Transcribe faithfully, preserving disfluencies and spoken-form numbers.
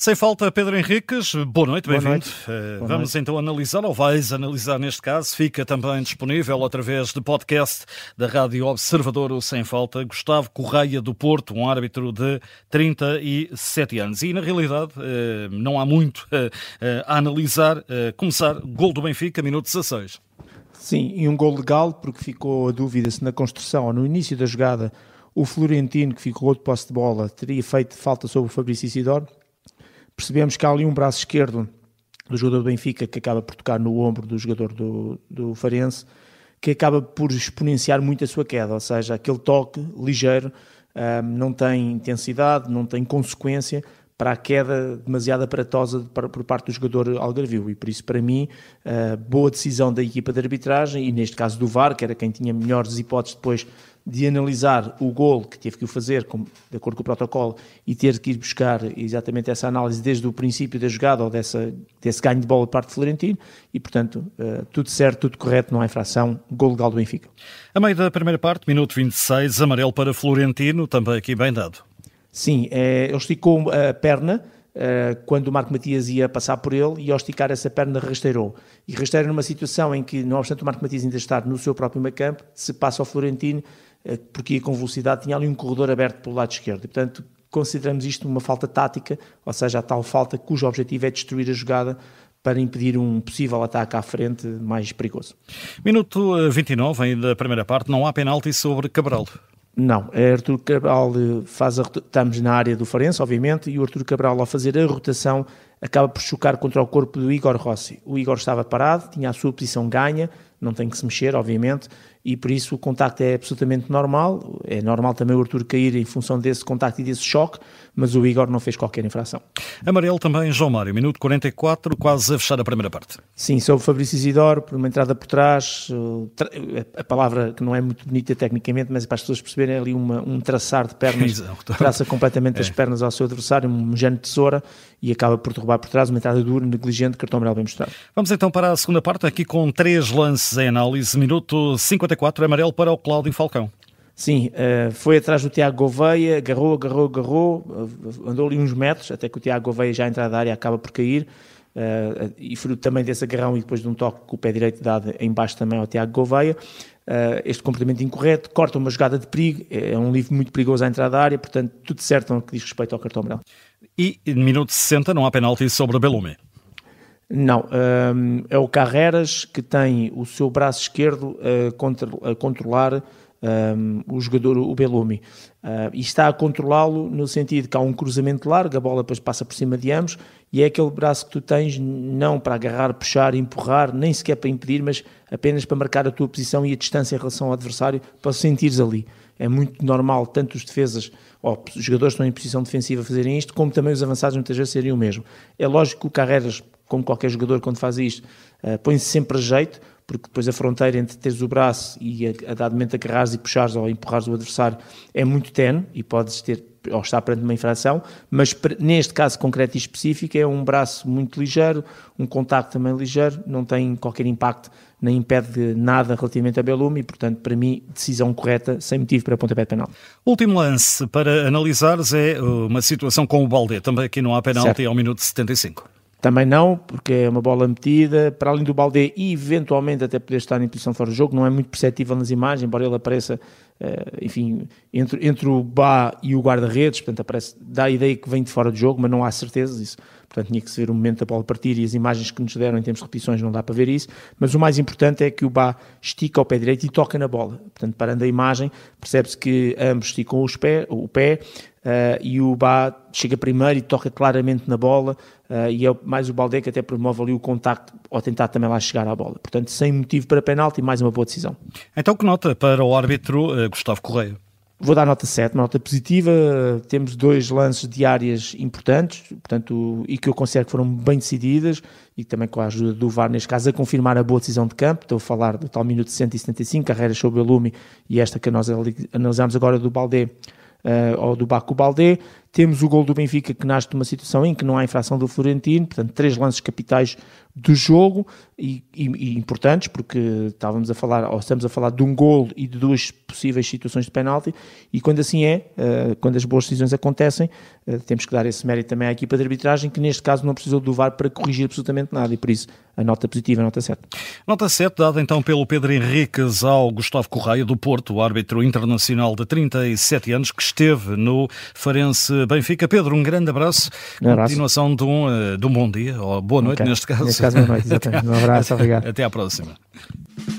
Sem falta, Pedro Henriques, boa noite, bem-vindo. Boa Vamos noite. então analisar, ou vais analisar neste caso, fica também disponível através de podcast da Rádio Observador, o Sem Falta, Gustavo Correia do Porto, um árbitro de trinta e sete anos. E na realidade não há muito a analisar. Começar, gol do Benfica, minuto dezasseis. Sim, e um gol legal, porque ficou a dúvida se na construção ou no início da jogada o Florentino, que ficou de posse de bola, teria feito falta sobre o Fabrício Isidoro. Percebemos que há ali um braço esquerdo do jogador do Benfica que acaba por tocar no ombro do jogador do, do Farense, que acaba por exponenciar muito a sua queda, ou seja, aquele toque ligeiro um, não tem intensidade, não tem consequência para a queda demasiado aparatosa para, por parte do jogador algarvio, e por isso para mim uh, boa decisão da equipa de arbitragem e neste caso do V A R, que era quem tinha melhores hipóteses depois de analisar o gol, que teve que o fazer com, de acordo com o protocolo, e ter que ir buscar exatamente essa análise desde o princípio da jogada ou dessa, desse ganho de bola por parte de Florentino, e portanto uh, tudo certo, tudo correto, não há infração, gol legal do Benfica. A meio da primeira parte, minuto vinte e seis, amarelo para Florentino, também aqui bem dado. Sim, é, ele esticou a perna uh, quando o Marco Matias ia passar por ele, e ao esticar essa perna rasteirou. E rasteira numa situação em que, não obstante o Marco Matias ainda estar no seu próprio meio campo, se passa ao Florentino, uh, porque ia com velocidade, tinha ali um corredor aberto pelo lado esquerdo. E, portanto, consideramos isto uma falta tática, ou seja, a tal falta cujo objetivo é destruir a jogada para impedir um possível ataque à frente mais perigoso. Minuto vinte e nove, ainda da primeira parte, não há penalti sobre Cabral. Não, é Artur Cabral faz a rota... estamos na área do Farense, obviamente, e o Artur Cabral, ao fazer a rotação, acaba por chocar contra o corpo do Igor Rossi. O Igor estava parado, tinha a sua posição ganha, não tem que se mexer, obviamente, e por isso o contacto é absolutamente normal. É normal também o Artur cair em função desse contacto e desse choque, mas o Igor não fez qualquer infração. Amarelo também, João Mário, minuto quarenta e quatro, quase a fechar a primeira parte. Sim, sobre o Fabrício Isidoro, por uma entrada por trás, a palavra que não é muito bonita tecnicamente, mas para as pessoas perceberem, é ali uma, um traçar de pernas, traça completamente é. as pernas ao seu adversário, um género de tesoura, e acaba por derrubar por trás, uma entrada dura, negligente, cartão amarelo bem mostrado. Vamos então para a segunda parte, aqui com três lances em análise. Minuto cinquenta e quatro, amarelo para o Cláudio Falcão. Sim, foi atrás do Tiago Gouveia, agarrou, agarrou, agarrou, andou ali uns metros, até que o Tiago Gouveia já entrada da área acaba por cair, e fruto também desse agarrão e depois de um toque com o pé direito dado em baixo também ao Tiago Gouveia. Este comportamento incorreto corta uma jogada de perigo, é um livro muito perigoso à entrada da área, portanto tudo certo no que diz respeito ao cartão amarelo. E no minuto sessenta não há penalti sobre Belumi? Não, um, é o Carreras que tem o seu braço esquerdo a, contra, a controlar um, o jogador, o Belumi, uh, e está a controlá-lo no sentido que há um cruzamento largo, a bola depois passa por cima de ambos, e é aquele braço que tu tens não para agarrar, puxar, empurrar, nem sequer para impedir, mas apenas para marcar a tua posição e a distância em relação ao adversário, para sentires ali. É muito normal, tanto os defesas, ou os jogadores que estão em posição defensiva fazerem isto, como também os avançados muitas vezes seriam o mesmo. É lógico que o Carreras, como qualquer jogador quando faz isto, uh, põe-se sempre a jeito, porque depois a fronteira entre teres o braço e a, a dado momento agarrares e puxares ou empurrares o adversário é muito tenue e podes ter ou estar perante uma infração, mas neste caso concreto e específico é um braço muito ligeiro, um contacto também ligeiro, não tem qualquer impacto, nem impede nada relativamente a Belumi, e portanto para mim decisão correta, sem motivo para pontapé de penalti. Último lance para analisares é uma situação com o Baldé, também aqui não há penalti ao minuto setenta e cinco. Também não, porque é uma bola metida, para além do Baldé e eventualmente até poder estar em posição fora do jogo, não é muito perceptível nas imagens, embora ele apareça, enfim, entre, entre o Bá e o guarda-redes, portanto aparece, dá a ideia que vem de fora do jogo, mas não há certezas disso. Portanto, tinha que se ver o momento da bola partir, e as imagens que nos deram em termos de repetições não dá para ver isso, mas o mais importante é que o Bá estica o pé direito e toca na bola. Portanto, parando a imagem, percebe-se que ambos esticam os pé, o pé, uh, e o Bá chega primeiro e toca claramente na bola, uh, e é mais o Baldé que até promove ali o contacto ao tentar também lá chegar à bola. Portanto, sem motivo para penalti, mais uma boa decisão. Então que nota para o árbitro uh, Gustavo Correia? Vou dar nota sete, uma nota positiva. Temos dois lances de áreas importantes, portanto, e que eu considero que foram bem decididas, e também com a ajuda do V A R, neste caso, a confirmar a boa decisão de campo. Estou a falar do tal minuto cento e setenta e cinco, carreiras sobre o Belumi, e esta que nós analisamos agora do Baldé, uh, ou do Baco Baldé. Temos o gol do Benfica que nasce de uma situação em que não há infração do Florentino, portanto, três lances capitais do jogo e, e, e importantes, porque estávamos a falar, ou estamos a falar de um gol e de duas possíveis situações de penalti, e quando assim é, uh, quando as boas decisões acontecem, uh, temos que dar esse mérito também à equipa de arbitragem, que neste caso não precisou do V A R para corrigir absolutamente nada, e por isso a nota positiva, a nota sete. Nota sete, dada então pelo Pedro Henriques ao Gustavo Correia do Porto, o árbitro internacional de trinta e sete anos, que esteve no Farense Benfica. Pedro, um grande abraço, um abraço. Continuação de um, de um bom dia, ou boa noite, okay. neste caso. Neste caso, boa noite, exatamente. Um abraço, obrigado. Até à próxima.